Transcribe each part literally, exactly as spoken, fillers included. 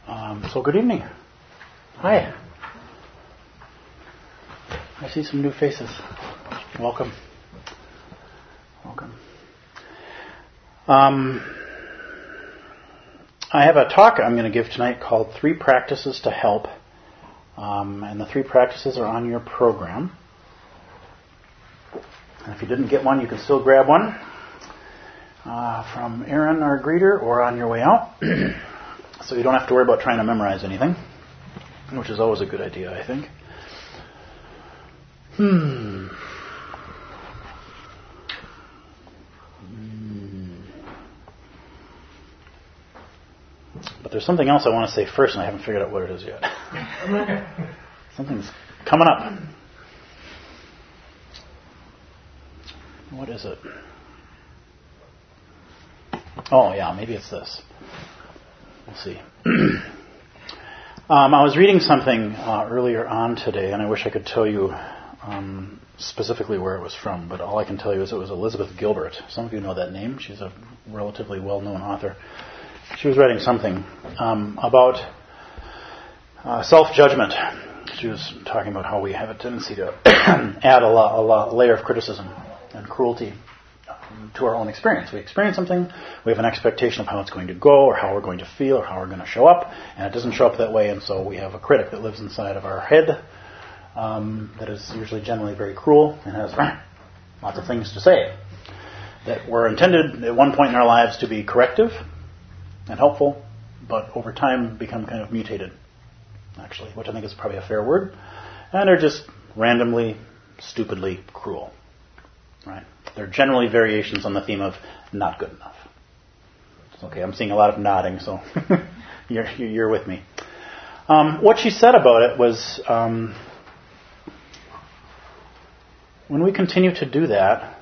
Um, so good evening. Hi. I see some new faces. Welcome. Welcome. Um, I have a talk I'm going to give tonight called Three Practices to Help. Um, and the three practices are on your program. And if you didn't get one, you can still grab one uh, from Aaron, our greeter, or on your way out. So you don't have to worry about trying to memorize anything, which is always a good idea, I think. Hmm. But there's something else I want to say first, and I haven't figured out what it is yet. Something's coming up. What is it? Oh, yeah, maybe it's this. We'll see. um, I was reading something uh, earlier on today, and I wish I could tell you um, specifically where it was from, but all I can tell you is it was Elizabeth Gilbert. Some of you know that name. She's a relatively well-known author. She was writing something um, about uh, self-judgment. She was talking about how we have a tendency to add a, la- a la- layer of criticism and cruelty um, to our own experience. We experience something, we have an expectation of how it's going to go, or how we're going to feel, or how we're going to show up, and it doesn't show up that way, and so we have a critic that lives inside of our head um, that is usually generally very cruel and has lots of things to say that were intended at one point in our lives to be corrective and helpful, but over time become kind of mutated, actually, which I think is probably a fair word. And they're just randomly, stupidly cruel. Right? They're generally variations on the theme of not good enough. It's okay, I'm seeing a lot of nodding, so you're, you're with me. Um, what she said about it was, um, when we continue to do that,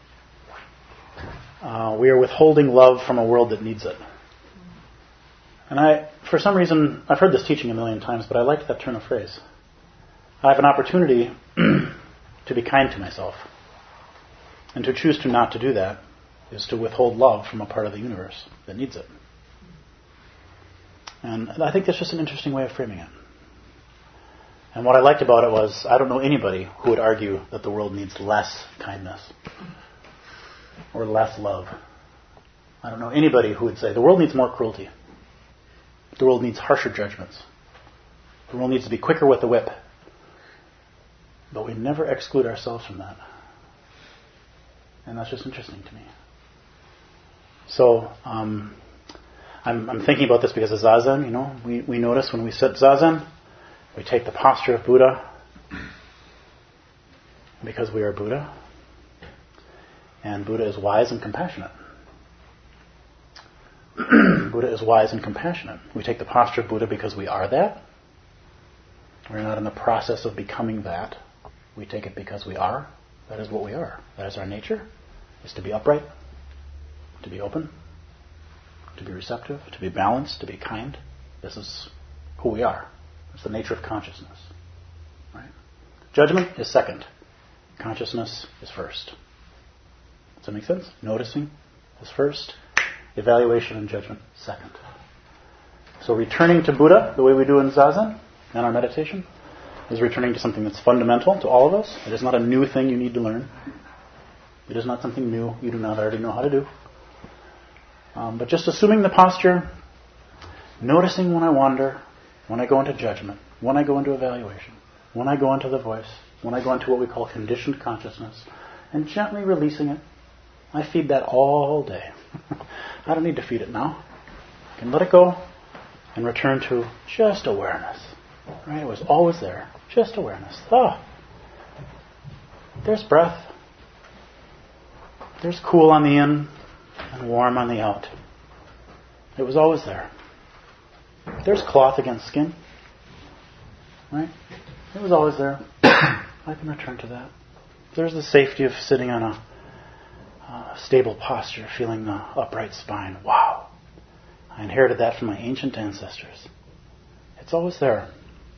uh, we are withholding love from a world that needs it. And I, for some reason, I've heard this teaching a million times, but I liked that turn of phrase. I have an opportunity to be kind to myself. And to choose to not to do that is to withhold love from a part of the universe that needs it. And I think that's just an interesting way of framing it. And what I liked about it was, I don't know anybody who would argue that the world needs less kindness or less love. I don't know anybody who would say the world needs more cruelty. The world needs harsher judgments. The world needs to be quicker with the whip. But we never exclude ourselves from that. And that's just interesting to me. So, um, I'm, I'm thinking about this because of Zazen, you know. We, we notice when we sit Zazen, we take the posture of Buddha because we are Buddha. And Buddha is wise and compassionate. Buddha is wise and compassionate. We take the posture of Buddha because we are that. We're not in the process of becoming that. We take it because we are. That is what we are. That is our nature, is to be upright, to be open, to be receptive, to be balanced, to be kind. This is who we are. It's the nature of consciousness. Right? Judgment is second. Consciousness is first. Does that make sense? Noticing is first. Evaluation and judgment second. So returning to Buddha, the way we do in Zazen and our meditation, is returning to something that's fundamental to all of us. It is not a new thing you need to learn. It is not something new you do not already know how to do. Um, but just assuming the posture, noticing when I wander, when I go into judgment, when I go into evaluation, when I go into the voice, when I go into what we call conditioned consciousness, and gently releasing it. I feed that all day. I don't need to feed it now. I can let it go and return to just awareness. Right? It was always there. Just awareness. Ah, there's breath. There's cool on the in and warm on the out. It was always there. There's cloth against skin. Right? It was always there. I can return to that. There's the safety of sitting on a uh, stable posture, feeling the upright spine. Wow. I inherited that from my ancient ancestors. It's always there.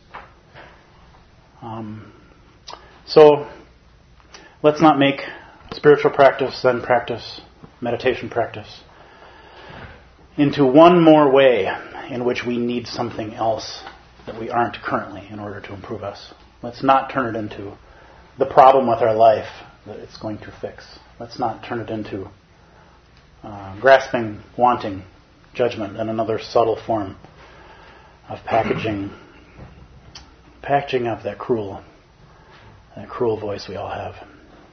Um, so, let's not make spiritual practice, Zen practice, meditation practice into one more way in which we need something else that we aren't currently in order to improve us. Let's not turn it into the problem with our life that it's going to fix. Let's not turn it into uh, grasping, wanting, judgment, and another subtle form of packaging, packaging up that cruel, that cruel voice we all have.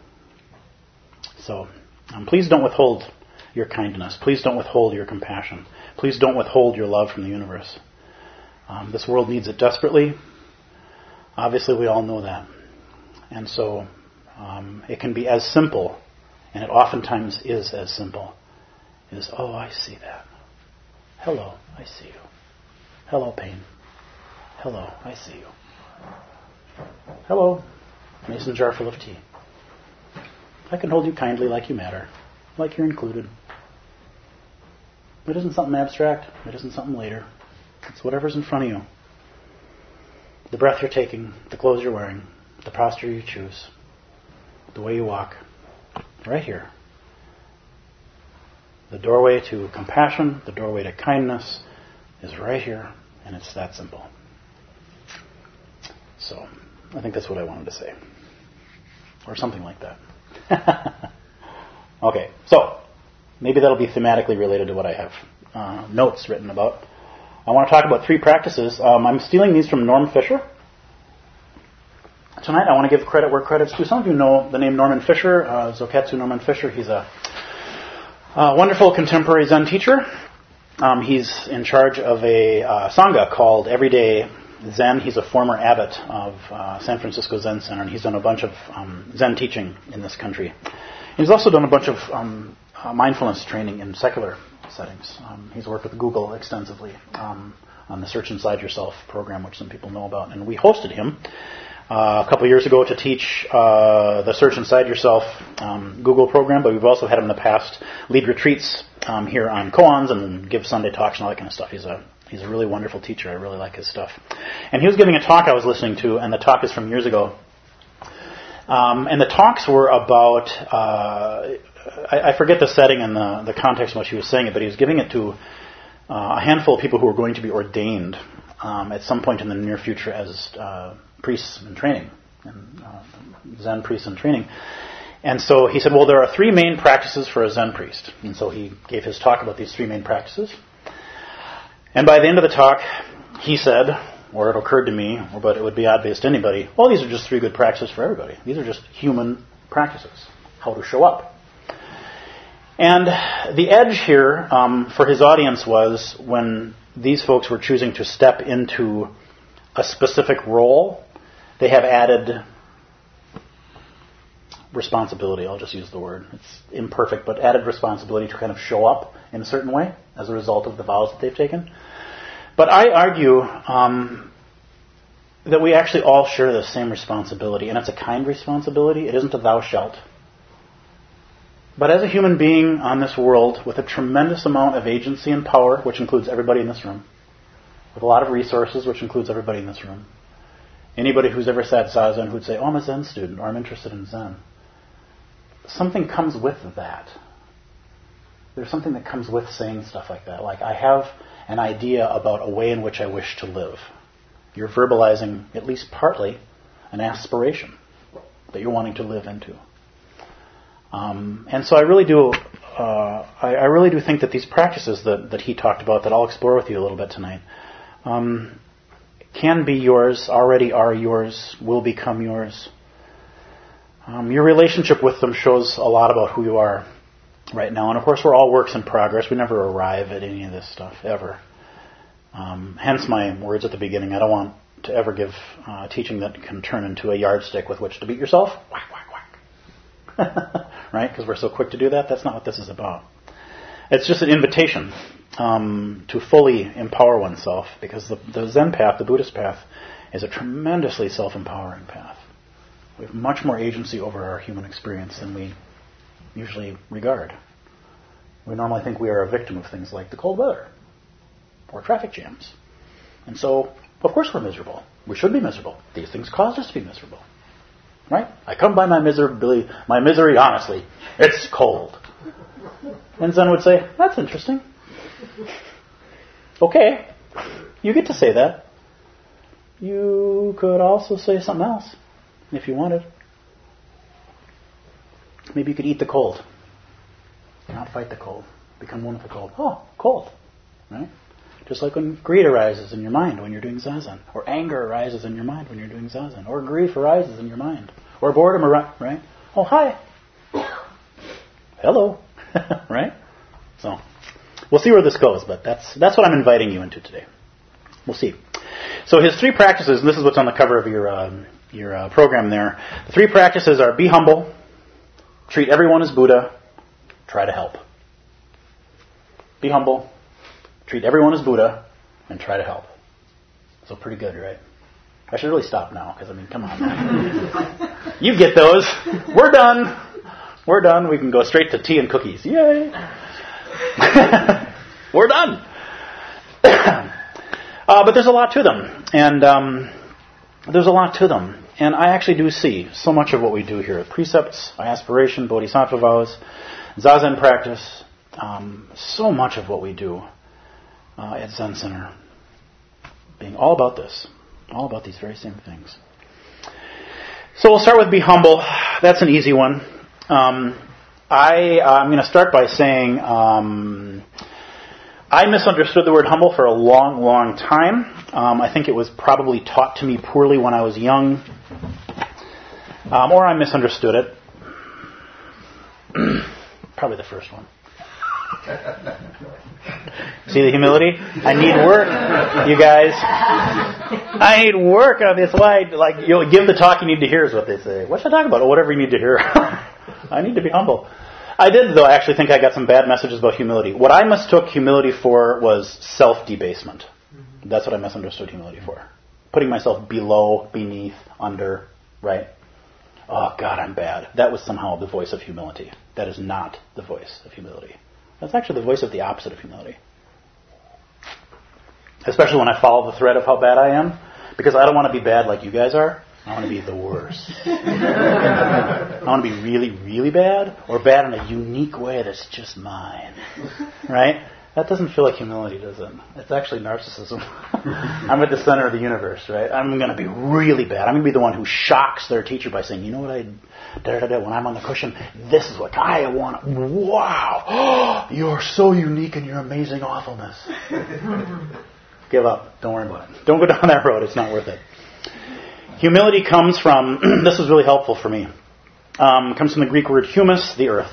So, um, please don't withhold your kindness. Please don't withhold your compassion. Please don't withhold your love from the universe. Um, this world needs it desperately. Obviously, we all know that. And so, um, it can be as simple, and it oftentimes is as simple, as, oh, I see that. Hello, I see you. Hello, pain. Hello, I see you. Hello, mason jar full of tea. I can hold you kindly like you matter, like you're included. It isn't something abstract. It isn't something later. It's whatever's in front of you. The breath you're taking, the clothes you're wearing, the posture you choose, the way you walk. Right here. The doorway to compassion, the doorway to kindness is right here, and it's that simple. So, I think that's what I wanted to say. Or something like that. Okay, so, maybe that'll be thematically related to what I have uh, notes written about. I want to talk about three practices. Um, I'm stealing these from Norm Fisher. Tonight I want to give credit where credit's due. Some of you know the name Norman Fisher, uh, Zoketsu Norman Fisher. He's a, a wonderful contemporary Zen teacher. Um, he's in charge of a uh, Sangha called Everyday Zen. He's a former abbot of uh, San Francisco Zen Center, and he's done a bunch of um, Zen teaching in this country. He's also done a bunch of um, uh, mindfulness training in secular settings. Um, he's worked with Google extensively um, on the Search Inside Yourself program, which some people know about. And we hosted him uh, a couple of years ago to teach uh, the Search Inside Yourself um, Google program, but we've also had him in the past lead retreats um, here on koans and give Sunday talks and all that kind of stuff. He's a he's a really wonderful teacher. I really like his stuff. And he was giving a talk I was listening to, and the talk is from years ago. Um, and the talks were about, uh, I, I forget the setting and the, the context in which he was saying it, but he was giving it to uh, a handful of people who were going to be ordained um, at some point in the near future as uh, priests in training, and, uh, Zen priests in training. And so he said, well, there are three main practices for a Zen priest. And so he gave his talk about these three main practices. And by the end of the talk, he said, or it occurred to me, but it would be obvious to anybody, well, these are just three good practices for everybody. These are just human practices, how to show up. And the edge here um, for his audience was when these folks were choosing to step into a specific role, they have added responsibility. I'll just use the word. It's imperfect, but added responsibility to kind of show up in a certain way as a result of the vows that they've taken. But I argue um, that we actually all share the same responsibility, and it's a kind responsibility. It isn't a thou shalt. But as a human being on this world with a tremendous amount of agency and power, which includes everybody in this room, with a lot of resources, which includes everybody in this room, anybody who's ever sat Zazen who'd say, oh, I'm a Zen student, or I'm interested in Zen, something comes with that. There's something that comes with saying stuff like that. Like, I have an idea about a way in which I wish to live. You're verbalizing, at least partly, an aspiration that you're wanting to live into. Um, and so I really do, uh, I, I really do think that these practices that, that he talked about, that I'll explore with you a little bit tonight, um, can be yours, already are yours, will become yours. Um, your relationship with them shows a lot about who you are right now. And of course, we're all works in progress. We never arrive at any of this stuff, ever. Um, hence my words at the beginning. I don't want to ever give uh, teaching that can turn into a yardstick with which to beat yourself. Whack, whack, whack. Right? Because we're so quick to do that. That's not what this is about. It's just an invitation um, to fully empower oneself, because the, the Zen path, the Buddhist path, is a tremendously self-empowering path. We have much more agency over our human experience than we usually regard. We normally think we are a victim of things like the cold weather or traffic jams. And so, of course we're miserable. We should be miserable. These things cause us to be miserable. Right? I come by my misery, my misery honestly. It's cold. And Zen would say, that's interesting. Okay. You get to say that. You could also say something else if you wanted. Maybe you could eat the cold. Not fight the cold. Become one with the cold. Oh, cold. Right? Just like when greed arises in your mind when you're doing zazen. Or anger arises in your mind when you're doing zazen. Or grief arises in your mind. Or boredom arises, right? Oh, hi. Hello. Right? So, we'll see where this goes, but that's that's what I'm inviting you into today. We'll see. So his three practices, and this is what's on the cover of your um, your uh, program there. The three practices are be humble, treat everyone as Buddha, try to help. Be humble, treat everyone as Buddha, and try to help. So pretty good, right? I should really stop now, because, I mean, come on, man. You get those. We're done. We're done. We can go straight to tea and cookies. Yay. We're done. uh, but there's a lot to them. And um, there's a lot to them. And I actually do see so much of what we do here. Precepts, aspiration, bodhisattva vows, zazen practice. Um, so much of what we do uh, at Zen Center being all about this. All about these very same things. So we'll start with be humble. That's an easy one. Um, I, uh, I'm going to start by saying um, I misunderstood the word humble for a long, long time. Um, I think it was probably taught to me poorly when I was young. Um, or I misunderstood it. Probably the first one. See the humility? I need work, you guys. I need work on this. Why? Like, you'll give the talk you need to hear is what they say. What should I talk about? Oh, whatever you need to hear. I need to be humble. I did, though, actually think I got some bad messages about humility. What I mistook humility for was self-debasement. That's what I misunderstood humility for. Putting myself below, beneath, under, right? Oh, God, I'm bad. That was somehow the voice of humility. That is not the voice of humility. That's actually the voice of the opposite of humility. Especially when I follow the thread of how bad I am. Because I don't want to be bad like you guys are. I want to be the worst. I want to be really, really bad. Or bad in a unique way that's just mine. Right? That doesn't feel like humility, does it? It's actually narcissism. I'm at the center of the universe, right? I'm going to be really bad. I'm going to be the one who shocks their teacher by saying, you know what I... Da, da, da, when I'm on the cushion, this is what I want. Wow! You're so unique in your amazing awfulness. Give up. Don't worry about it. Don't go down that road. It's not worth it. Humility comes from, this was really helpful for me, um, comes from the Greek word humus, the earth.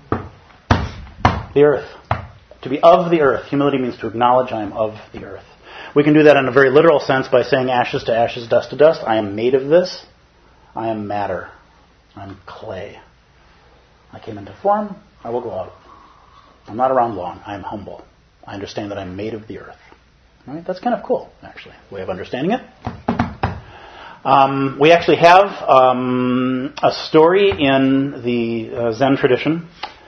The earth. To be of the earth. Humility means to acknowledge I am of the earth. We can do that in a very literal sense by saying ashes to ashes, dust to dust. I am made of this. I am matter. I'm clay. I came into form. I will go out. I'm not around long. I am humble. I understand that I'm made of the earth. All right? That's kind of cool, actually, way of understanding it. Um, we actually have um, a story in the uh, Zen tradition.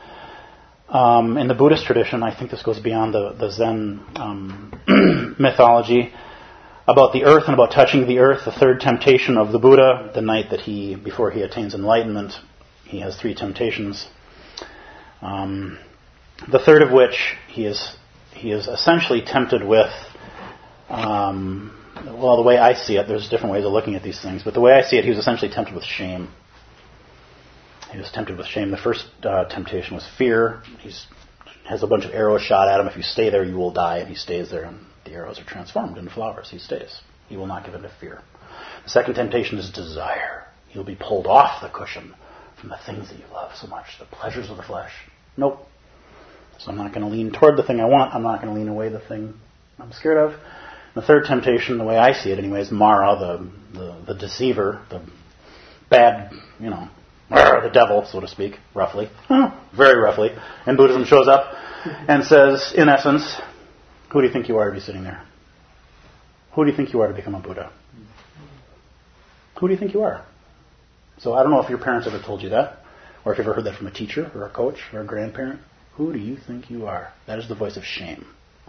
Um, in the Buddhist tradition, I think this goes beyond the, the Zen um, mythology, about the earth and about touching the earth, the third temptation of the Buddha, the night that he, before he attains enlightenment, he has three temptations. Um, the third of which he is he is essentially tempted with, um, well, the way I see it, there's different ways of looking at these things, but the way I see it, he was essentially tempted with shame. He was tempted with shame. The first uh, temptation was fear. He has a bunch of arrows shot at him. If you stay there, you will die. And he stays there, and the arrows are transformed into flowers. He stays. He will not give in to fear. The second temptation is desire. He'll be pulled off the cushion from the things that you love so much, the pleasures of the flesh. Nope. So I'm not going to lean toward the thing I want. I'm not going to lean away the thing I'm scared of. The third temptation, the way I see it anyway, is Mara, the, the, the deceiver, the bad, you know, the devil, so to speak, roughly, very roughly. And Buddhism shows up and says, in essence, who do you think you are to be sitting there? Who do you think you are to become a Buddha? Who do you think you are? So I don't know if your parents ever told you that, or if you've ever heard that from a teacher, or a coach, or a grandparent. Who do you think you are? That is the voice of shame.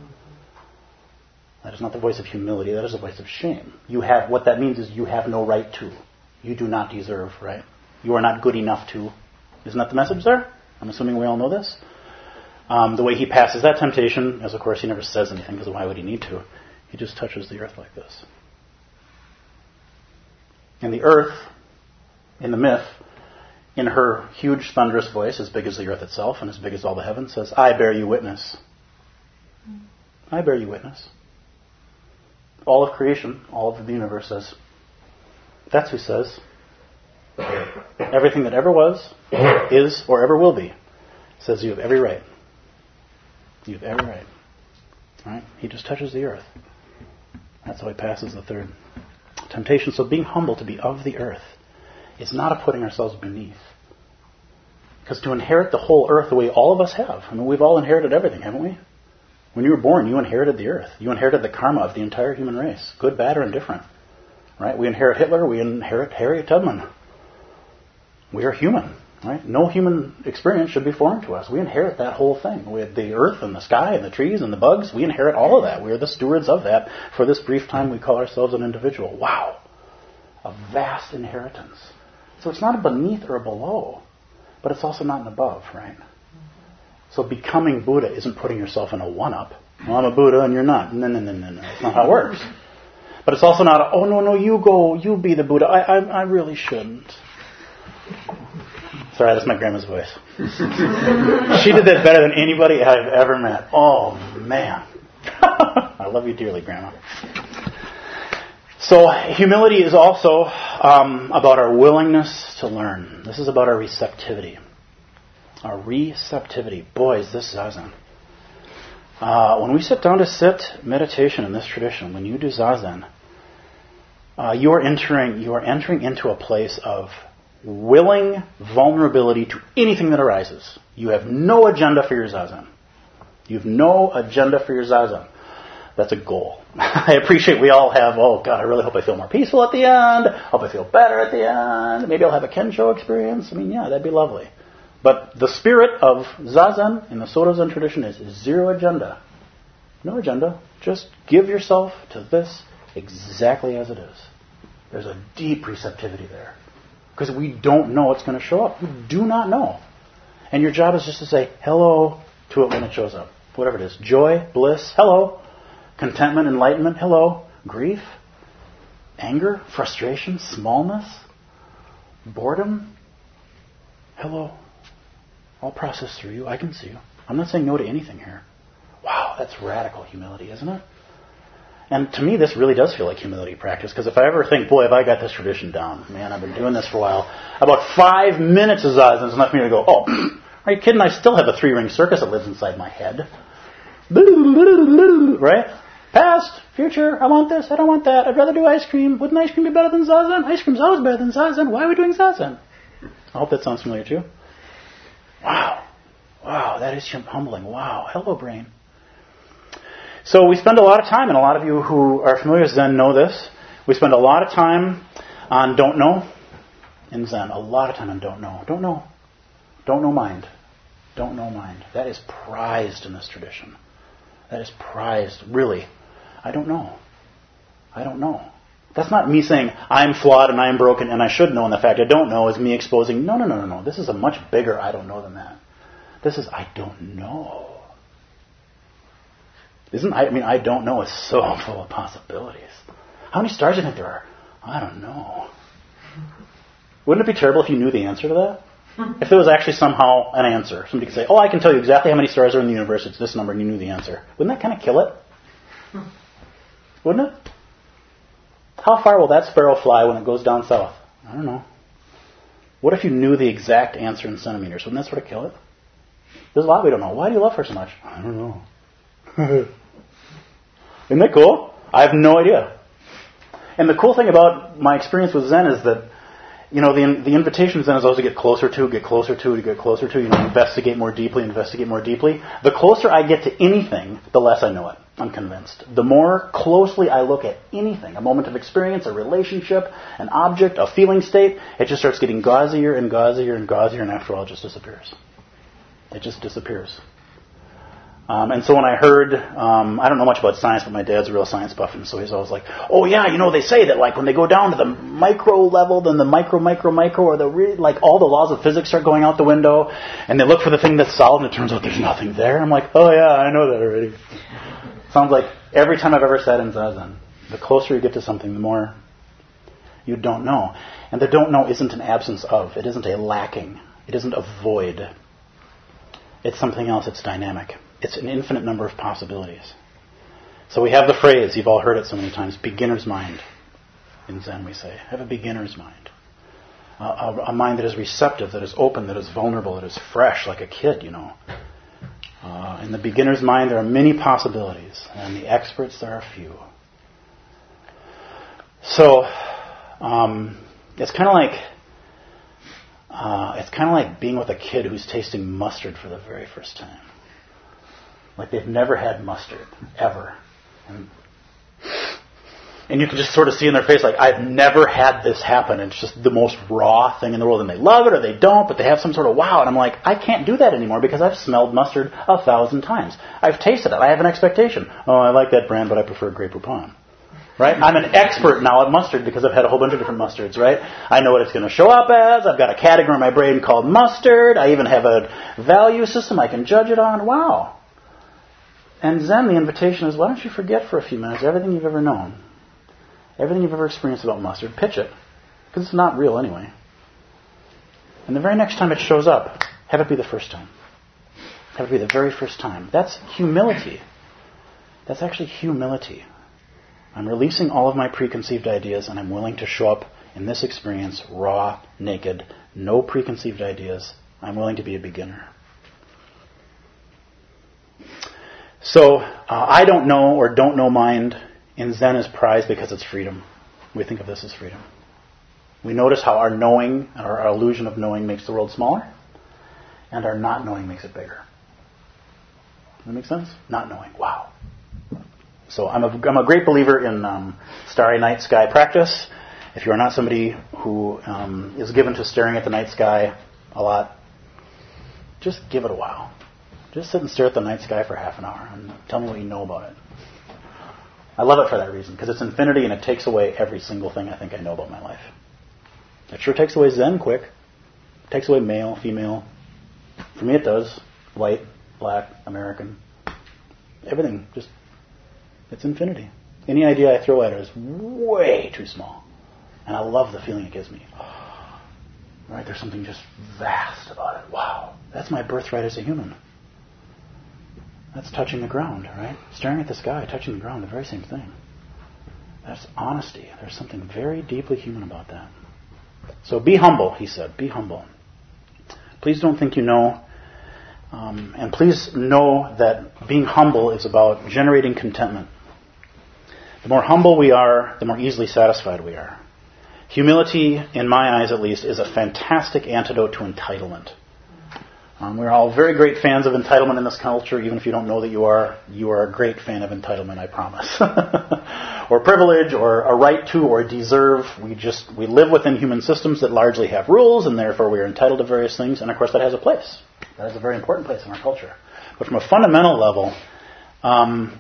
That is not the voice of humility. That is the voice of shame. You have, what that means is you have no right to. You do not deserve, right? You are not good enough to. Isn't that the message there? I'm assuming we all know this. Um, the way he passes that temptation is, of course, he never says anything, because why would he need to? He just touches the earth like this. And the earth, in the myth, in her huge thunderous voice, as big as the earth itself and as big as all the heavens, says, I bear you witness. I bear you witness. All of creation, all of the universe says, that's who says. Everything that ever was, is, or ever will be, says you have every right. You have every right. Right? He just touches the earth. That's how he passes the third temptation. So being humble to be of the earth is not a putting ourselves beneath. Because to inherit the whole earth the way all of us have, I mean, we've all inherited everything, haven't we? When you were born, you inherited the earth. You inherited the karma of the entire human race, good, bad, or indifferent. Right? We inherit Hitler. We inherit Harriet Tubman. We are human. Right? No human experience should be foreign to us. We inherit that whole thing. We have the earth and the sky and the trees and the bugs. We inherit all of that. We are the stewards of that for this brief time we call ourselves an individual. Wow. A vast inheritance. So it's not a beneath or a below, but it's also not an above, right? So becoming Buddha isn't putting yourself in a one-up. Well, I'm a Buddha and you're not. No, no, no, no, no. That's not how it works. But it's also not, a, oh, no, no, you go, you be the Buddha. I, I, I really shouldn't. Sorry, that's my grandma's voice. She did that better than anybody I've ever met. Oh, man. I love you dearly, Grandma. So humility is also um, about our willingness to learn. This is about our receptivity. Our receptivity. Boy, is this Zazen. Uh, when we sit down to sit meditation in this tradition, when you do Zazen, uh, you are entering you are entering into a place of willing vulnerability to anything that arises. You have no agenda for your Zazen. You have no agenda for your Zazen. That's a goal. I appreciate we all have, oh God, I really hope I feel more peaceful at the end. Hope I feel better at the end. Maybe I'll have a Kensho experience. I mean, yeah, that'd be lovely. But the spirit of Zazen in the Soto Zen tradition is zero agenda. No agenda. Just give yourself to this exactly as it is. There's a deep receptivity there. Because we don't know what's going to show up. We do not know. And your job is just to say hello to it when it shows up. Whatever it is. Joy, bliss, hello. Contentment, enlightenment, hello. Grief, anger, frustration, smallness, boredom, hello. I'll process through you. I can see you. I'm not saying no to anything here. Wow, that's radical humility, isn't it? And to me, this really does feel like humility practice, because if I ever think, boy, have I got this tradition down. Man, I've been doing this for a while. About five minutes of Zazen is enough for me to go, oh, are you kidding? I still have a three-ring circus that lives inside my head. Right? Past, future, I want this, I don't want that. I'd rather do ice cream. Wouldn't ice cream be better than Zazen? Ice cream's always better than Zazen. Why are we doing Zazen? I hope that sounds familiar to you. Wow. Wow, that is humbling. Wow. Hello, brain. So we spend a lot of time, and a lot of you who are familiar with Zen know this, we spend a lot of time on don't know in Zen. A lot of time on don't know. Don't know. Don't know mind. Don't know mind. That is prized in this tradition. That is prized, really. I don't know. I don't know. That's not me saying I'm flawed and I'm broken and I should know, and the fact I don't know is me exposing, no, no, no, no, no. This is a much bigger I don't know than that. This is I don't know. Isn't I, I mean, I don't know is so full of possibilities. How many stars do you think there are? I don't know. Wouldn't it be terrible if you knew the answer to that? If there was actually somehow an answer. Somebody could say, oh, I can tell you exactly how many stars are in the universe. It's this number, and you knew the answer. Wouldn't that kind of kill it? Wouldn't it? How far will that sparrow fly when it goes down south? I don't know. What if you knew the exact answer in centimeters? Wouldn't that sort of kill it? There's a lot we don't know. Why do you love her so much? I don't know. Isn't that cool? I have no idea. And the cool thing about my experience with Zen is that, you know, the the invitation of Zen is always to get closer to, get closer to, to get closer to, you know, investigate more deeply, investigate more deeply. The closer I get to anything, the less I know it. I'm convinced. The more closely I look at anything, a moment of experience, a relationship, an object, a feeling state, it just starts getting gauzier and gauzier and gauzier, and after all, it just disappears. It just disappears. Um, and so when I heard, um, I don't know much about science, but my dad's a real science buff, and so he's always like, oh yeah, you know, they say that like when they go down to the micro level, then the micro, micro, micro, or the re- like all the laws of physics start going out the window, and they look for the thing that's solid, and it turns out there's nothing there. I'm like, oh yeah, I know that already. Sounds like every time I've ever sat in Zazen, the closer you get to something, the more you don't know. And the don't know isn't an absence of. It isn't a lacking. It isn't a void. It's something else. It's dynamic. It's an infinite number of possibilities. So we have the phrase, you've all heard it so many times, beginner's mind. In Zen we say, have a beginner's mind. Uh, a, a mind that is receptive, that is open, that is vulnerable, that is fresh, like a kid, you know. Uh, in the beginner's mind there are many possibilities, and in the experts there are few. So, um, it's kind of like uh, it's kind of like being with a kid who's tasting mustard for the very first time. Like they've never had mustard, ever. And, and you can just sort of see in their face, like, I've never had this happen. And it's just the most raw thing in the world. And they love it or they don't, but they have some sort of wow. And I'm like, I can't do that anymore because I've smelled mustard a thousand times. I've tasted it. I have an expectation. Oh, I like that brand, but I prefer Grey Poupon. Right? I'm an expert now at mustard because I've had a whole bunch of different mustards, right? I know what it's going to show up as. I've got a category in my brain called mustard. I even have a value system I can judge it on. Wow. And Zen, the invitation is, why don't you forget for a few minutes everything you've ever known, everything you've ever experienced about mustard, pitch it, because it's not real anyway. And the very next time it shows up, have it be the first time. Have it be the very first time. That's humility. That's actually humility. I'm releasing all of my preconceived ideas, and I'm willing to show up in this experience raw, naked, no preconceived ideas. I'm willing to be a beginner. So, uh, I don't know or don't know mind in Zen is prized because it's freedom. We think of this as freedom. We notice how our knowing, or our illusion of knowing, makes the world smaller, and our not knowing makes it bigger. Does that make sense? Not knowing. Wow. So I'm a, I'm a great believer in um, starry night sky practice. If you are not somebody who um, is given to staring at the night sky a lot, just give it a while. Just sit and stare at the night sky for half an hour and tell me what you know about it. I love it for that reason, because it's infinity and it takes away every single thing I think I know about my life. It sure takes away Zen quick. It takes away male, female. For me it does. White, black, American. Everything. Just, it's infinity. Any idea I throw at it is way too small. And I love the feeling it gives me. Right? There's something just vast about it. Wow. That's my birthright as a human. That's touching the ground, right? Staring at the sky, touching the ground, the very same thing. That's honesty. There's something very deeply human about that. So be humble, he said. Be humble. Please don't think you know. Um, and please know that being humble is about generating contentment. The more humble we are, the more easily satisfied we are. Humility, in my eyes at least, is a fantastic antidote to entitlement. Um, we're all very great fans of entitlement in this culture. Even if you don't know that you are, you are a great fan of entitlement, I promise. Or privilege, or a right to, or deserve. We just, we live within human systems that largely have rules, and therefore we are entitled to various things, and of course that has a place. That has a very important place in our culture. But from a fundamental level, um,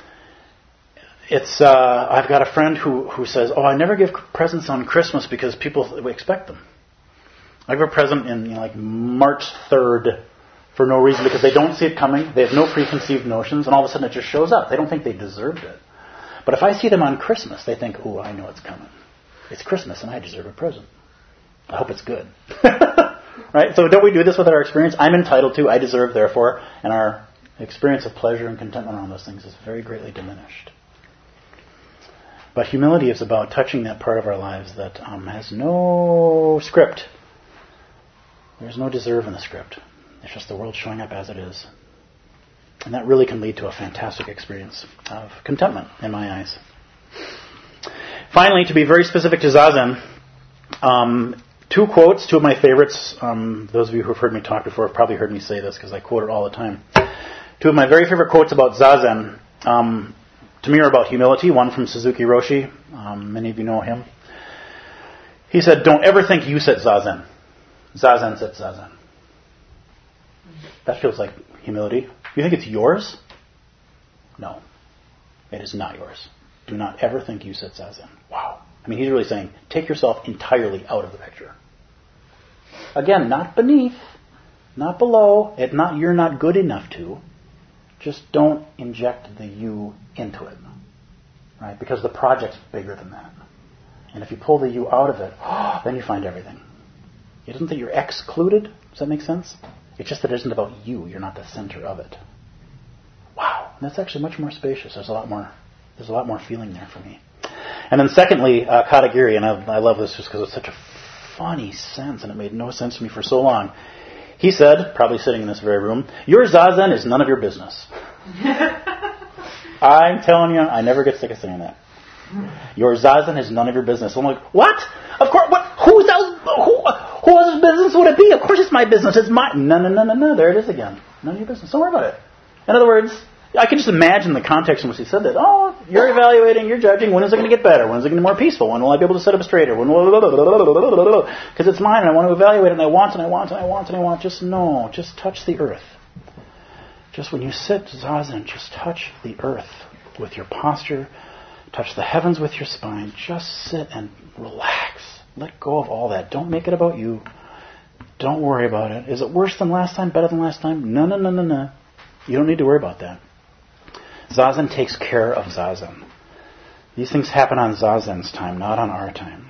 it's, uh, I've got a friend who, who says, oh, I never give presents on Christmas because people expect them. I give a present in, you know, like March third for no reason because they don't see it coming. They have no preconceived notions, and all of a sudden it just shows up. They don't think they deserved it. But if I see them on Christmas, they think, oh, I know it's coming. It's Christmas and I deserve a present. I hope it's good. Right? So don't we do this with our experience? I'm entitled to, I deserve, therefore, and our experience of pleasure and contentment around those things is very greatly diminished. But humility is about touching that part of our lives that um, has no script. There's no deserve in the script. It's just the world showing up as it is. And that really can lead to a fantastic experience of contentment, in my eyes. Finally, to be very specific to Zazen, um, two quotes, two of my favorites. Um, those of you who have heard me talk before have probably heard me say this because I quote it all the time. Two of my very favorite quotes about Zazen, um, to me, are about humility. One from Suzuki Roshi. Um, many of you know him. He said, don't ever think you set Zazen. Zazen sets Zazen. That feels like humility. You think it's yours? No. It is not yours. Do not ever think you set Zazen. Wow. I mean, he's really saying, take yourself entirely out of the picture. Again, not beneath, not below, it not you're not good enough to. Just don't inject the you into it, right? Because the project's bigger than that. And if you pull the you out of it, then you find everything. It isn't that you're excluded. Does that make sense? It's just that it isn't about you. You're not the center of it. Wow. And that's actually much more spacious. There's a lot more, there's a lot more feeling there for me. And then secondly, uh, Katagiri, and I, I love this just because it's such a funny sense, and it made no sense to me for so long. He said, probably sitting in this very room, your zazen is none of your business. I'm telling you, I never get sick of saying that. Your zazen is none of your business. I'm like, what? Of course, what? Whose else? Who, whose business would it be? Of course it's my business. It's my... No, no, no, no, no. There it is again. None of your business. Don't worry about it. In other words, I can just imagine the context in which he said that. Oh, you're evaluating, you're judging. When is it going to get better? When is it going to be more peaceful? When will I be able to set up straighter? When because it's mine and I want to evaluate it and I want and I want and I want and I want. Just no. Just touch the earth. Just when you sit zazen, just touch the earth with your posture. Touch the heavens with your spine. Just sit and relax. Let go of all that. Don't make it about you. Don't worry about it. Is it worse than last time? Better than last time? No, no, no, no, no. You don't need to worry about that. Zazen takes care of zazen. These things happen on zazen's time, not on our time.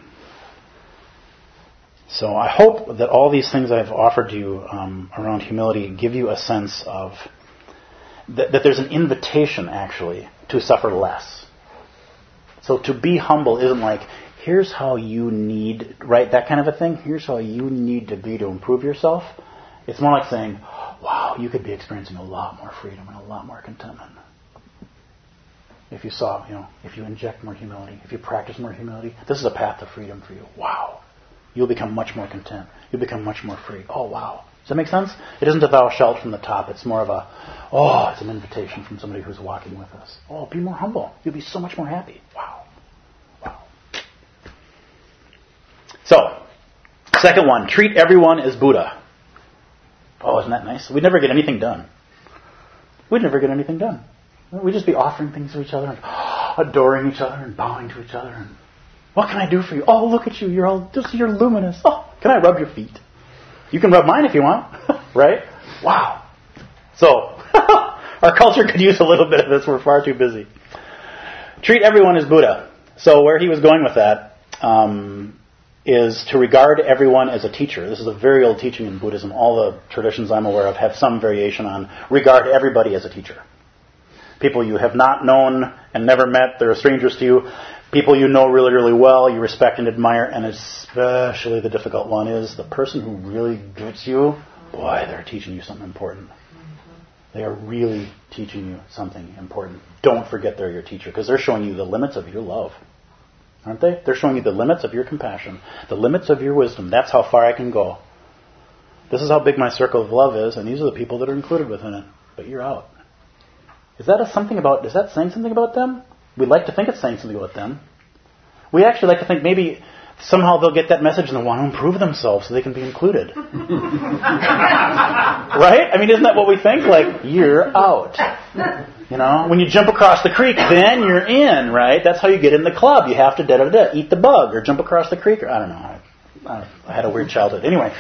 So I hope that all these things I've offered you um, around humility give you a sense of that, that there's an invitation, actually, to suffer less. So to be humble isn't like, here's how you need, right, that kind of a thing. Here's how you need to be to improve yourself. It's more like saying, wow, you could be experiencing a lot more freedom and a lot more contentment. If you saw, you know, if you inject more humility, if you practice more humility, this is a path to freedom for you. Wow. You'll become much more content. You'll become much more free. Oh, wow. Does that make sense? It isn't a thou shalt from the top. It's more of a, oh, it's an invitation from somebody who's walking with us. Oh, be more humble. You'll be so much more happy. Wow. Wow. So, second one, treat everyone as Buddha. Oh, isn't that nice? We'd never get anything done. We'd never get anything done. We'd just be offering things to each other and adoring each other and bowing to each other. And what can I do for you? Oh, look at you. You're all just, you're luminous. Oh, can I rub your feet? You can rub mine if you want. Right? Wow. So, our culture could use a little bit of this. We're far too busy. Treat everyone as Buddha. So where he was going with that um, is to regard everyone as a teacher. This is a very old teaching in Buddhism. All the traditions I'm aware of have some variation on regard everybody as a teacher. People you have not known and never met, they're strangers to you. People you know really, really well, you respect and admire, and especially the difficult one is the person who really gets you, boy, they're teaching you something important. They are really teaching you something important. Don't forget they're your teacher, because they're showing you the limits of your love. Aren't they? They're showing you the limits of your compassion, the limits of your wisdom. That's how far I can go. This is how big my circle of love is, and these are the people that are included within it. But you're out. Is that a something about, is that saying something about them? We'd like to think it's saying something about them. We actually like to think maybe somehow they'll get that message and they'll want to improve themselves so they can be included. Right? I mean, isn't that what we think? Like, you're out. You know, when you jump across the creek, then you're in, right? That's how you get in the club. You have to da-da-da, eat the bug or jump across the creek. Or, I don't know. I, I, I had a weird childhood. Anyway.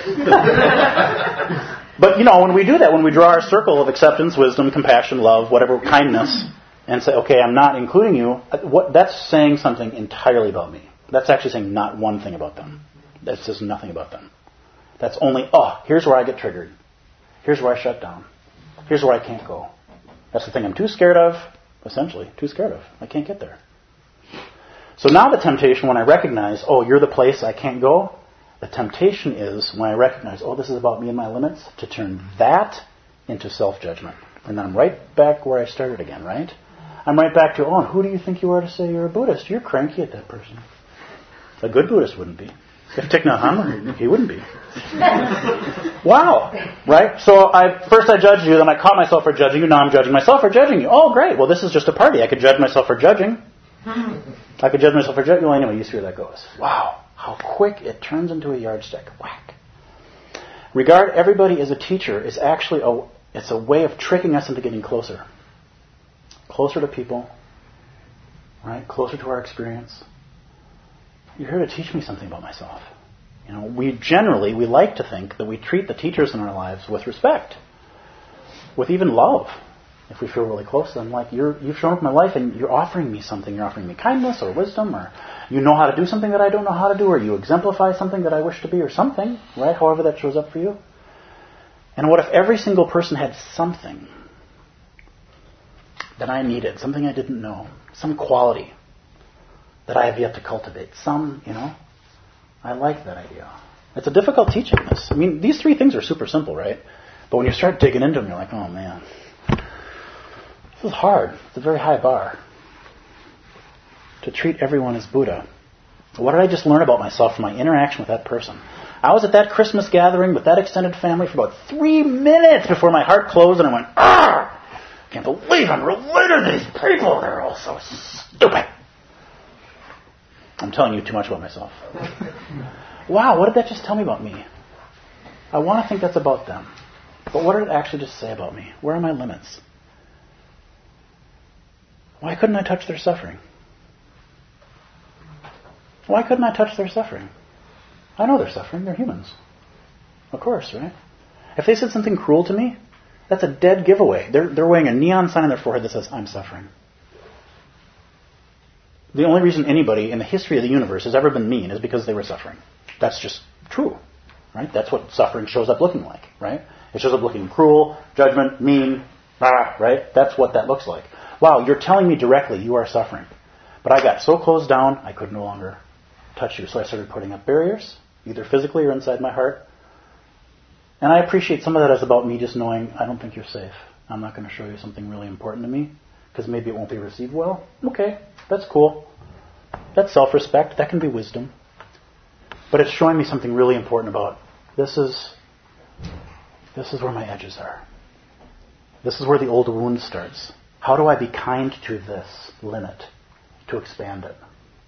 But, you know, when we do that, when we draw our circle of acceptance, wisdom, compassion, love, whatever, kindness, and say, okay, I'm not including you, what, that's saying something entirely about me. That's actually saying not one thing about them. That says nothing about them. That's only, oh, here's where I get triggered. Here's where I shut down. Here's where I can't go. That's the thing I'm too scared of, essentially, too scared of. I can't get there. So now the temptation when I recognize, oh, you're the place I can't go, the temptation is, when I recognize, oh, this is about me and my limits, to turn that into self-judgment. And then I'm right back where I started again, right? I'm right back to, oh, who do you think you are to say you're a Buddhist? You're cranky at that person. A good Buddhist wouldn't be. If Thich Nhat Hanh, he wouldn't be. Wow. Right? So I first I judged you, then I caught myself for judging you, now I'm judging myself for judging you. Oh, great. Well, this is just a party. I could judge myself for judging. I could judge myself for judging. Well, anyway, you see where that goes. Wow. How quick it turns into a yardstick. Whack. Regard everybody as a teacher is actually a, it's a way of tricking us into getting closer. Closer to people. Right? Closer to our experience. You're here to teach me something about myself. You know, we generally, we like to think that we treat the teachers in our lives with respect. With even love. If we feel really close, then like you're, you've shown up in my life and you're offering me something. You're offering me kindness or wisdom, or you know how to do something that I don't know how to do, or you exemplify something that I wish to be, or something, right? However that shows up for you. And what if every single person had something that I needed, something I didn't know, some quality that I have yet to cultivate, some, you know? I like that idea. It's a difficult teaching, this. I mean, these three things are super simple, right? But when you start digging into them, you're like, oh man, this is hard. It's a very high bar. To treat everyone as Buddha. What did I just learn about myself from my interaction with that person? I was at that Christmas gathering with that extended family for about three minutes before my heart closed and I went, ah! I can't believe I'm related to these people. They're all so stupid. I'm telling you too much about myself. Wow, what did that just tell me about me? I want to think that's about them. But what did it actually just say about me? Where are my limits? Why couldn't I touch their suffering? Why couldn't I touch their suffering? I know they're suffering. They're humans. Of course, right? If they said something cruel to me, that's a dead giveaway. They're, they're wearing a neon sign on their forehead that says, I'm suffering. The only reason anybody in the history of the universe has ever been mean is because they were suffering. That's just true, right? That's what suffering shows up looking like, right? It shows up looking cruel, judgment, mean, ah, right? That's what that looks like. Wow, you're telling me directly you are suffering. But I got so closed down, I could no longer touch you. So I started putting up barriers, either physically or inside my heart. And I appreciate some of that as about me just knowing, I don't think you're safe. I'm not going to show you something really important to me, because maybe it won't be received well. Okay, that's cool. That's self-respect. That can be wisdom. But it's showing me something really important about, this is, this is where my edges are. This is where the old wound starts. How do I be kind to this limit to expand it?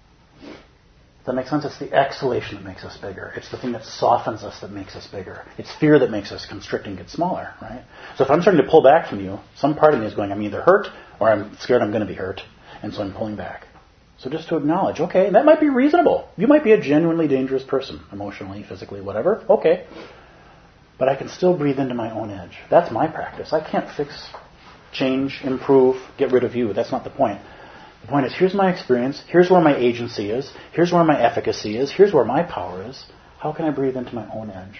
Does that make sense? It's the exhalation that makes us bigger. It's the thing that softens us that makes us bigger. It's fear that makes us constrict and get smaller, right? So if I'm starting to pull back from you, some part of me is going, I'm either hurt or I'm scared I'm going to be hurt, and so I'm pulling back. So just to acknowledge, okay, that might be reasonable. You might be a genuinely dangerous person, emotionally, physically, whatever. Okay. But I can still breathe into my own edge. That's my practice. I can't fix, change, improve, get rid of you. That's not the point. The point is, here's my experience, here's where my agency is, here's where my efficacy is, here's where my power is. How can I breathe into my own edge?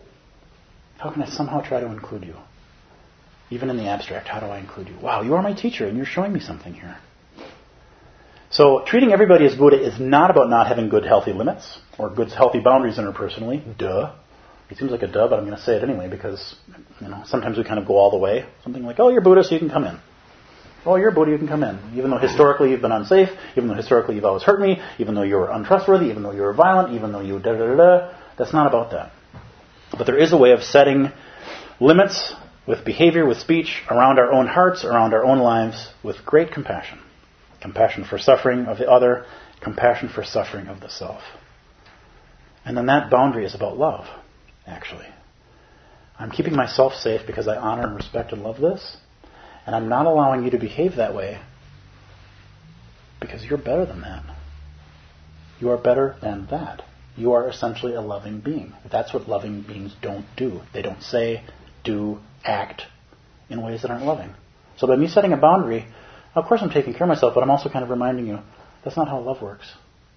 How can I somehow try to include you? Even in the abstract, how do I include you? Wow, you are my teacher and you're showing me something here. So treating everybody as Buddha is not about not having good, healthy limits or good, healthy boundaries interpersonally. Duh. It seems like a duh, but I'm going to say it anyway because, you know, sometimes we kind of go all the way. Something like, oh, you're Buddha, so you can come in. Oh, you're Buddha, you can come in. Even though historically you've been unsafe, even though historically you've always hurt me, even though you were untrustworthy, even though you were violent, even though you da da da da. That's not about that. But there is a way of setting limits with behavior, with speech, around our own hearts, around our own lives, with great compassion. Compassion for suffering of the other, compassion for suffering of the self. And then that boundary is about love, actually. I'm keeping myself safe because I honor and respect and love this. And I'm not allowing you to behave that way because you're better than that. You are better than that. You are essentially a loving being. That's what loving beings don't do. They don't say, do, act in ways that aren't loving. So by me setting a boundary, of course I'm taking care of myself, but I'm also kind of reminding you, that's not how love works.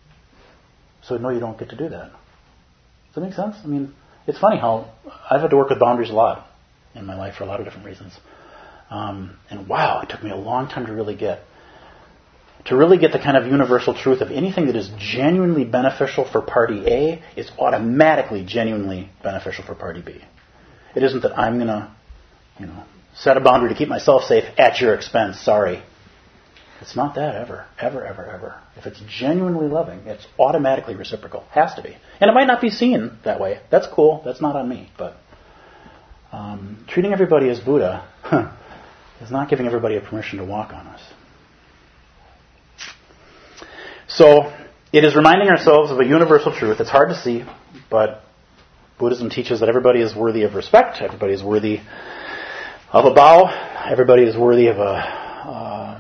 So no, you don't get to do that. Does that make sense? I mean, it's funny how I've had to work with boundaries a lot in my life for a lot of different reasons. Um, and wow, it took me a long time to really get to really get the kind of universal truth of anything that is genuinely beneficial for party A is automatically genuinely beneficial for party B. It isn't that I'm going to, you know, set a boundary to keep myself safe at your expense. Sorry. It's not that ever, ever, ever, ever. If it's genuinely loving, it's automatically reciprocal. Has to be. And it might not be seen that way. That's cool. That's not on me. But um, treating everybody as Buddha huh, is not giving everybody a permission to walk on us. So it is reminding ourselves of a universal truth. It's hard to see, but Buddhism teaches that everybody is worthy of respect. Everybody is worthy of a bow. Everybody is worthy of a, uh,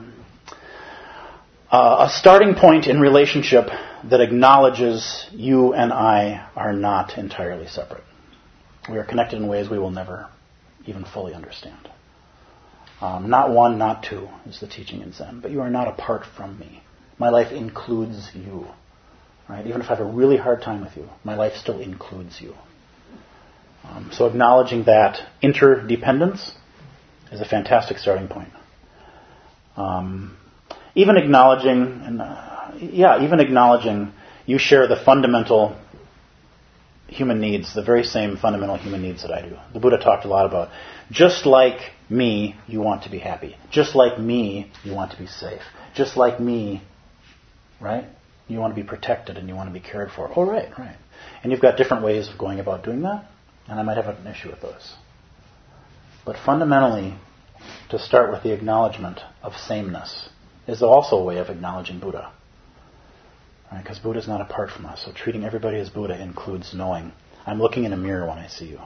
a starting point in relationship that acknowledges you and I are not entirely separate. We are connected in ways we will never even fully understand. Um, not one, not two is the teaching in Zen. But you are not apart from me. My life includes you. Right? Even if I have a really hard time with you, my life still includes you. Um, so acknowledging that interdependence is a fantastic starting point. Um, even acknowledging, and uh, yeah, even acknowledging you share the fundamental human needs, the very same fundamental human needs that I do. The Buddha talked a lot about, just like me, you want to be happy. Just like me, you want to be safe. Just like me, right? You want to be protected and you want to be cared for. Oh, right, right. And you've got different ways of going about doing that, and I might have an issue with those. But fundamentally, to start with the acknowledgement of sameness is also a way of acknowledging Buddha. Because right? Buddha is not apart from us. So treating everybody as Buddha includes knowing, I'm looking in a mirror when I see you.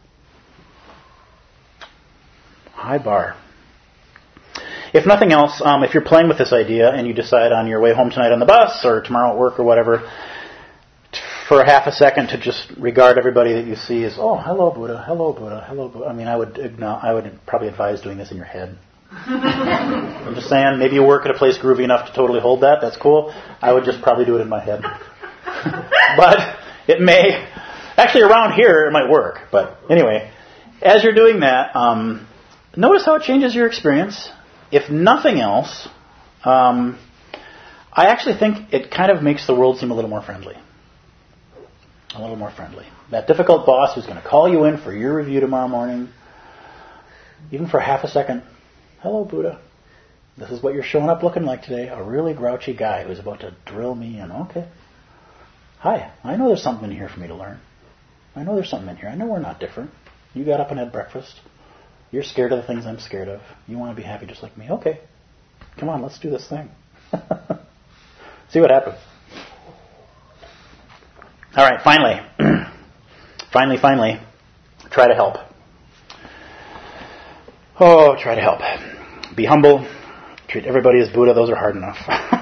High bar. If nothing else, um, if you're playing with this idea and you decide on your way home tonight on the bus or tomorrow at work or whatever, for a half a second to just regard everybody that you see as, oh, hello Buddha, hello Buddha, hello Buddha. I mean, I would I would probably advise doing this in your head. I'm just saying, maybe you work at a place groovy enough to totally hold that. That's cool. I would just probably do it in my head. But it may, actually around here it might work. But anyway, as you're doing that, um, notice how it changes your experience. If nothing else, um, I actually think it kind of makes the world seem a little more friendly. A little more friendly. That difficult boss who's going to call you in for your review tomorrow morning, even for half a second, hello Buddha, this is what you're showing up looking like today, a really grouchy guy who's about to drill me in. Okay. Hi, I know there's something in here for me to learn. I know there's something in here. I know we're not different. You got up and had breakfast. You're scared of the things I'm scared of. You want to be happy just like me. Okay. Come on, let's do this thing. See what happens. All right, finally. finally, finally, try to help. Oh, try to help. Be humble. Treat everybody as Buddha. Those are hard enough.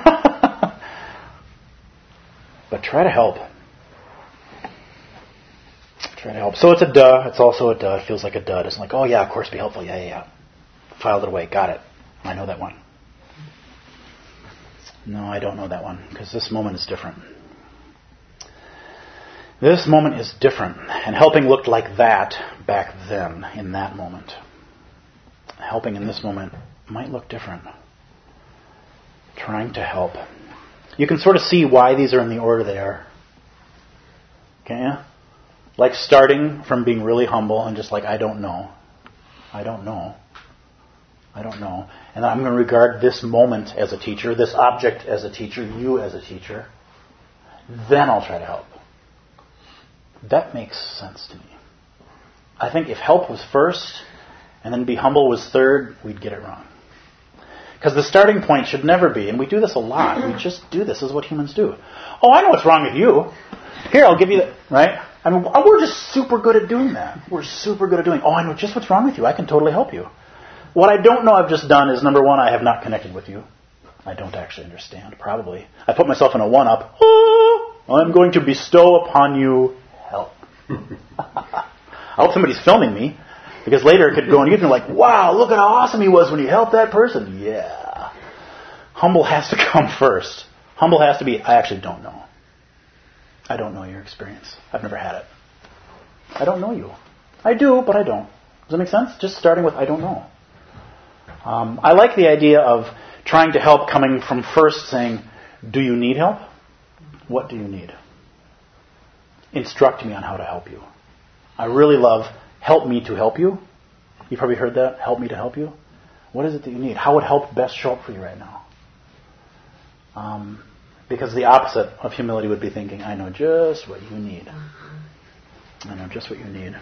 But try to help. Try to help. So it's a duh. It's also a duh. It feels like a dud. It's like, oh yeah, of course, be helpful. Yeah, yeah, yeah. Filed it away. Got it. I know that one. No, I don't know that one, because this moment is different. This moment is different. And helping looked like that back then, in that moment. Helping in this moment might look different. Trying to help. You can sort of see why these are in the order they are. Can't you? Like starting from being really humble and just like, I don't know. I don't know. I don't know. And I'm going to regard this moment as a teacher, this object as a teacher, you as a teacher. Then I'll try to help. That makes sense to me. I think if help was first and then be humble was third, we'd get it wrong. Because the starting point should never be, and we do this a lot, we just do this, this is what humans do. Oh, I know what's wrong with you. Here, I'll give you the, right? I mean, we're just super good at doing that. We're super good at doing, oh, I know just what's wrong with you. I can totally help you. What I don't know I've just done is, number one, I have not connected with you. I don't actually understand, probably. I put myself in a one-up. Oh, I'm going to bestow upon you help. I hope somebody's filming me, because later it could go on YouTube and like, wow, look at how awesome he was when he helped that person. Yeah. Humble has to come first. Humble has to be, I actually don't know. I don't know your experience. I've never had it. I don't know you. I do, but I don't. Does that make sense? Just starting with, I don't know. Um, I like the idea of trying to help coming from first saying, do you need help? What do you need? Instruct me on how to help you. I really love, help me to help you. You've probably heard that, help me to help you. What is it that you need? How would help best show up for you right now? Um, because the opposite of humility would be thinking, I know just what you need. I know just what you need.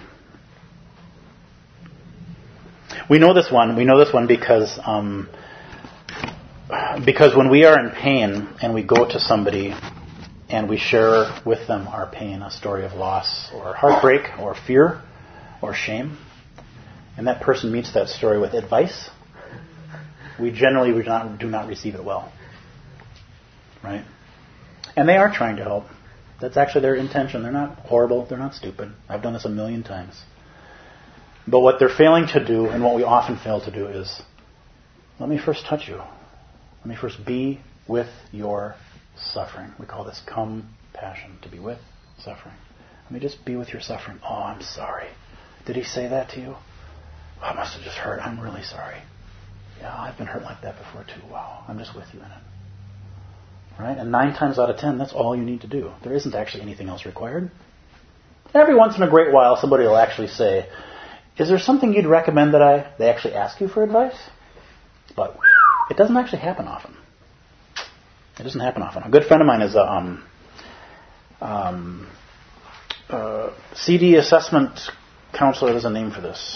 We know this one. We know this one because um, because when we are in pain and we go to somebody and we share with them our pain, a story of loss or heartbreak or fear or shame, and that person meets that story with advice, we generally do not, do not receive it well. Right? And they are trying to help. That's actually their intention. They're not horrible. They're not stupid. I've done this a million times. But what they're failing to do, and what we often fail to do, is let me first touch you. Let me first be with your suffering. We call this compassion, to be with suffering. Let me just be with your suffering. Oh, I'm sorry. Did he say that to you? Oh, I must have just hurt. I'm really sorry. Yeah, I've been hurt like that before too. Wow, I'm just with you in it. Right? And nine times out of ten, that's all you need to do. There isn't actually anything else required. Every once in a great while, somebody will actually say, is there something you'd recommend that I... They actually ask you for advice? But it doesn't actually happen often. It doesn't happen often. A good friend of mine is a um, um, uh, C D assessment counselor. There's a name for this.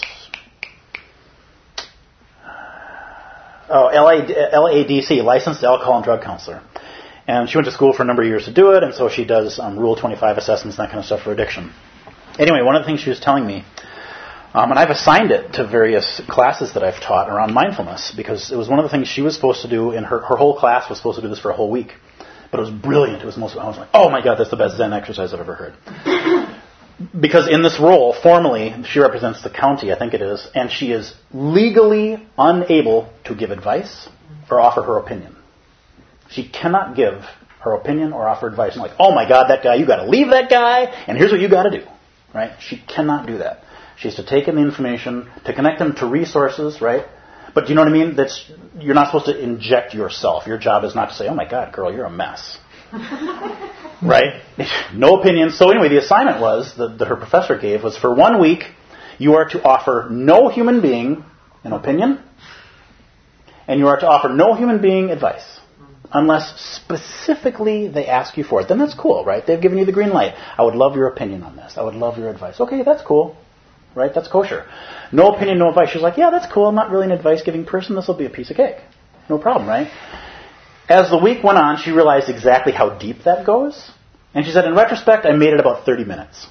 Oh, L A D C, licensed alcohol and drug counselor. And she went to school for a number of years to do it, and so she does um, Rule twenty-five assessments and that kind of stuff for addiction. Anyway, one of the things she was telling me, um, and I've assigned it to various classes that I've taught around mindfulness, because it was one of the things she was supposed to do, in her, her whole class was supposed to do this for a whole week. But it was brilliant. It was most, I was like, oh my God, that's the best Zen exercise I've ever heard. Because in this role, formally, she represents the county, I think it is, and she is legally unable to give advice or offer her opinion. She cannot give her opinion or offer advice. I'm like, oh my God, that guy, you got to leave that guy, and here's what you got to do. Right? She cannot do that. She has to take in the information, to connect them to resources, right? But do you know what I mean? That's, you're not supposed to inject yourself. Your job is not to say, oh my God, girl, you're a mess. Right? No opinion. So anyway, the assignment was, that, that her professor gave, was for one week, you are to offer no human being an opinion, and you are to offer no human being advice, unless specifically they ask you for it. Then that's cool, right? They've given you the green light. I would love your opinion on this. I would love your advice. Okay, that's cool. Right? That's kosher. No opinion, no advice. She's like, yeah, that's cool. I'm not really an advice-giving person. This will be a piece of cake. No problem, right? As the week went on, she realized exactly how deep that goes. And she said, in retrospect, I made it about thirty minutes.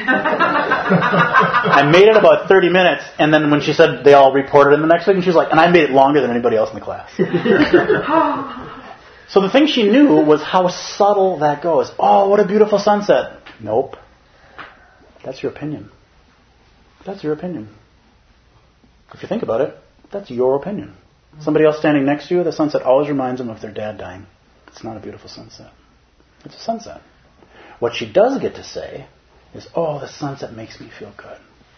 I made it about thirty minutes, and then when she said they all reported in the next week, and she was like, and I made it longer than anybody else in the class. So the thing she knew was how subtle that goes. Oh, what a beautiful sunset. Nope. That's your opinion. That's your opinion. If you think about it, that's your opinion. Somebody else standing next to you, the sunset always reminds them of their dad dying. It's not a beautiful sunset. It's a sunset. What she does get to say is, oh, the sunset makes me feel good.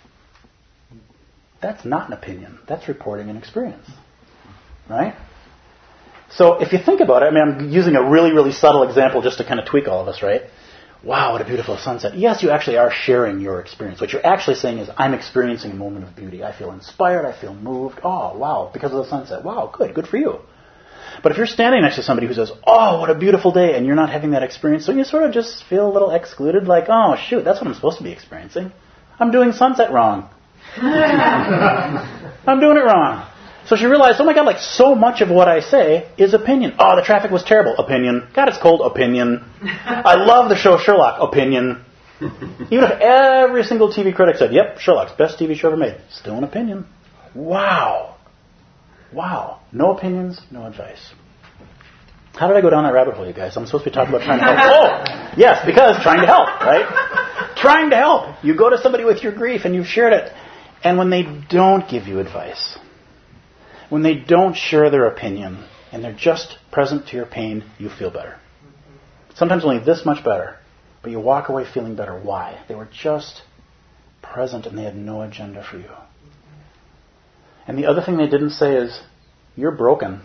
That's not an opinion. That's reporting an experience. Right? So if you think about it, I mean, I'm using a really, really subtle example just to kind of tweak all of us, right? Wow, what a beautiful sunset. Yes, you actually are sharing your experience. What you're actually saying is, I'm experiencing a moment of beauty. I feel inspired. I feel moved. Oh, wow, because of the sunset. Wow, good. Good for you. But if you're standing next to somebody who says, oh, what a beautiful day, and you're not having that experience, so you sort of just feel a little excluded, like, oh, shoot, that's what I'm supposed to be experiencing. I'm doing sunset wrong. I'm doing it wrong. So she realized, oh my God, like so much of what I say is opinion. Oh, the traffic was terrible. Opinion. God, it's cold. Opinion. I love the show Sherlock. Opinion. Even if every single T V critic said, yep, Sherlock's best T V show ever made. Still an opinion. Wow. Wow. No opinions, no advice. How did I go down that rabbit hole, you guys? I'm supposed to be talking about trying to help. Oh, yes, because trying to help, right? Trying to help. You go to somebody with your grief and you've shared it. And when they don't give you advice, when they don't share their opinion, and they're just present to your pain, you feel better. Sometimes only this much better, but you walk away feeling better. Why? They were just present and they had no agenda for you. And the other thing they didn't say is, you're broken.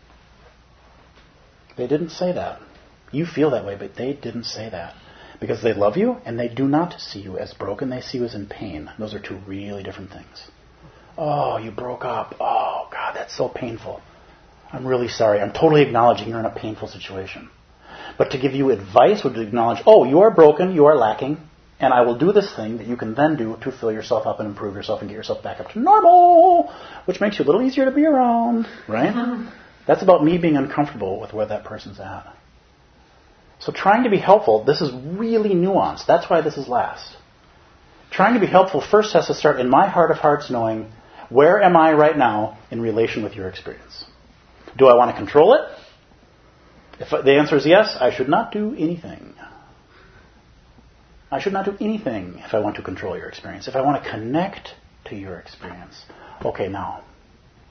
They didn't say that. You feel that way, but they didn't say that. Because they love you, and they do not see you as broken. They see you as in pain. Those are two really different things. Oh, you broke up. Oh, God, that's so painful. I'm really sorry. I'm totally acknowledging you're in a painful situation. But to give you advice would acknowledge, oh, you are broken, you are lacking, and I will do this thing that you can then do to fill yourself up and improve yourself and get yourself back up to normal, which makes you a little easier to be around, right? That's about me being uncomfortable with where that person's at. So trying to be helpful, this is really nuanced. That's why this is last. Trying to be helpful first has to start in my heart of hearts knowing, where am I right now in relation with your experience? Do I want to control it? If the answer is yes, I should not do anything. I should not do anything if I want to control your experience. If I want to connect to your experience, okay, now,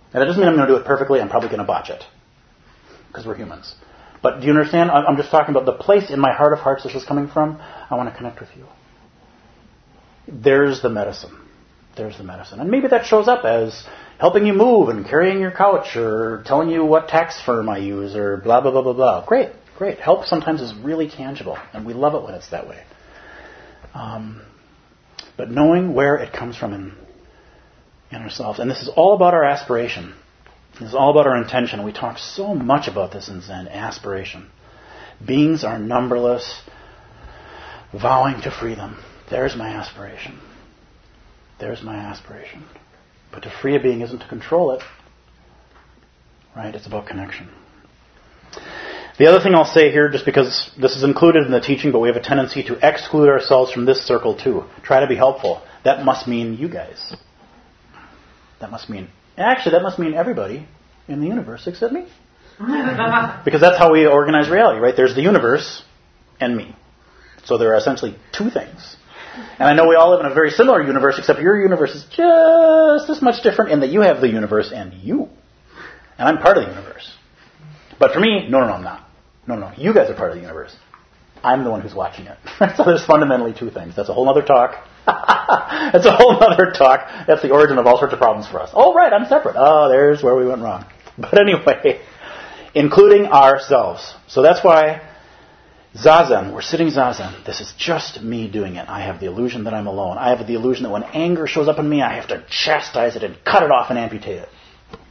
And that doesn't mean I'm going to do it perfectly. I'm probably going to botch it. Because we're humans. But do you understand? I'm just talking about the place in my heart of hearts this is coming from. I want to connect with you. There's the medicine. There's the medicine. And maybe that shows up as helping you move and carrying your couch or telling you what tax firm I use or blah, blah, blah, blah, blah. Great, great. Help sometimes is really tangible. And we love it when it's that way. Um, but knowing where it comes from in, in ourselves. And this is all about our aspiration. This is all about our intention. We talk so much about this in Zen, aspiration. Beings are numberless, vowing to free them. There's my aspiration. There's my aspiration. But to free a being isn't to control it. Right? It's about connection. The other thing I'll say here, just because this is included in the teaching, but we have a tendency to exclude ourselves from this circle too. Try to be helpful. That must mean you guys. That must mean, actually that must mean everybody in the universe except me. Because that's how we organize reality, right? There's the universe and me. So there are essentially two things. And I know we all live in a very similar universe, except your universe is just as much different in that you have the universe and you. And I'm part of the universe. But for me, no, no, no, I'm not. No, no, you guys are part of the universe. I'm the one who's watching it. So there's fundamentally two things. That's a whole other talk. That's a whole other talk. That's the origin of all sorts of problems for us. Oh, right, I'm separate. Oh, there's where we went wrong. But anyway, including ourselves. So that's why Zazen, we're sitting Zazen. This is just me doing it. I have the illusion that I'm alone. I have the illusion that when anger shows up in me, I have to chastise it and cut it off and amputate it.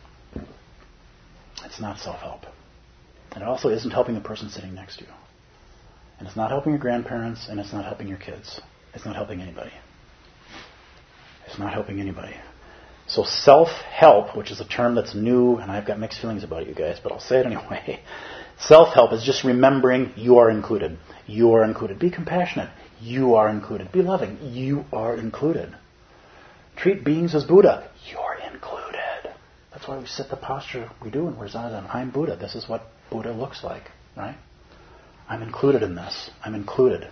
It's not self-help. And it also isn't helping the person sitting next to you. And it's not helping your grandparents, and it's not helping your kids. It's not helping anybody. It's not helping anybody. So self-help, which is a term that's new, and I've got mixed feelings about it, you guys, but I'll say it anyway. Self-help is just remembering you are included. You are included. Be compassionate. You are included. Be loving. You are included. Treat beings as Buddha. You're included. That's why we sit the posture we do in we're Zazen. I'm Buddha. This is what Buddha looks like, right? I'm included in this. I'm included.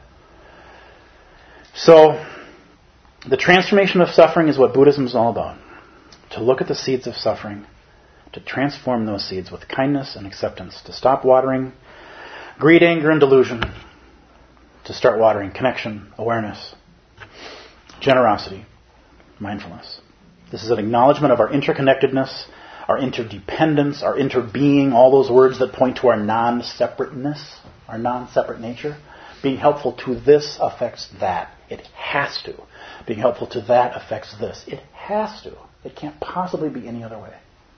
So, the transformation of suffering is what Buddhism is all about. To look at the seeds of suffering, to transform those seeds with kindness and acceptance, to stop watering greed, anger, and delusion, to start watering connection, awareness, generosity, mindfulness. This is an acknowledgement of our interconnectedness, our interdependence, our interbeing, all those words that point to our non-separateness, our non-separate nature. Being helpful to this affects that. It has to. Being helpful to that affects this. It has to. It can't possibly be any other way.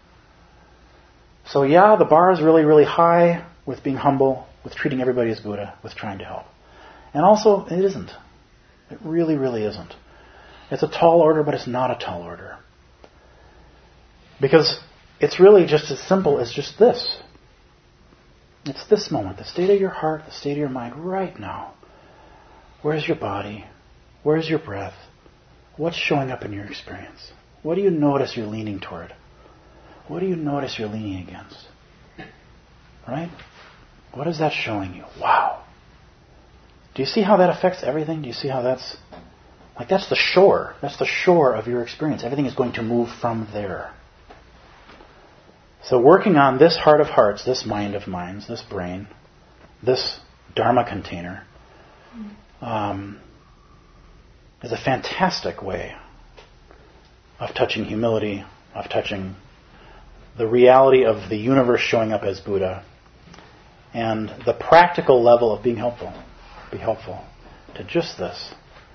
So yeah, the bar is really, really high with being humble, with treating everybody as Buddha, with trying to help. And also, it isn't. It really, really isn't. It's a tall order, but it's not a tall order. Because it's really just as simple as just this. It's this moment, the state of your heart, the state of your mind right now. Where's your body? Where's your breath? What's showing up in your experience? What do you notice you're leaning toward? What do you notice you're leaning against? Right? What is that showing you? Wow. Do you see how that affects everything? Do you see how that's... Like that's the shore. That's the shore of your experience. Everything is going to move from there. So working on this heart of hearts, this mind of minds, this brain, this Dharma container, um, is a fantastic way of touching humility, of touching the reality of the universe showing up as Buddha, and the practical level of being helpful. Be helpful to just this.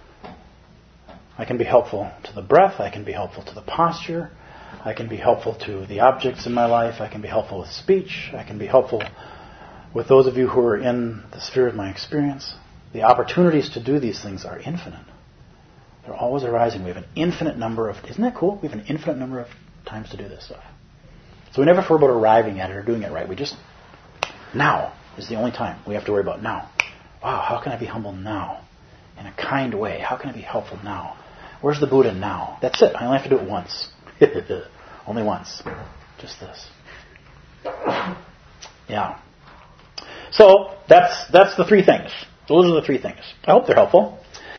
I can be helpful to the breath. I can be helpful to the posture. I can be helpful to the objects in my life. I can be helpful with speech. I can be helpful with those of you who are in the sphere of my experience. The opportunities to do these things are infinite. They're always arising. We have an infinite number of... Isn't that cool? We have an infinite number of times to do this stuff. So we never have to worry about arriving at it or doing it right. We just... Now is the only time we have to worry about now. Wow, how can I be humble now? In a kind way. How can I be helpful now? Where's the Buddha now? That's it. I only have to do it once. Only once. Just this. Yeah. So that's that's the three things. Those are the three things. I hope they're helpful.